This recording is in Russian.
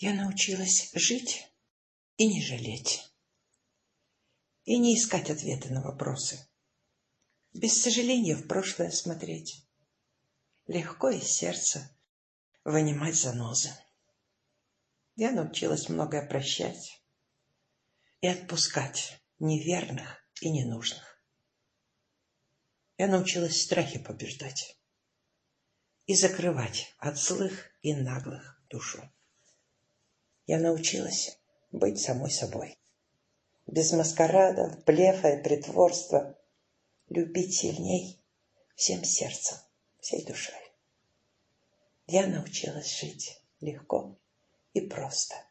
Я научилась жить и не жалеть. И не искать ответы на вопросы. Без сожаления в прошлое смотреть. Легко из сердца вынимать занозы. Я научилась многое прощать и отпускать неверных и ненужных. Я научилась страхи побеждать и закрывать от злых и наглых душу. Я научилась быть самой собой. Без маскарадов, блефа и притворства. Любить сильней всем сердцем, всей душой. Я научилась жить легко и просто.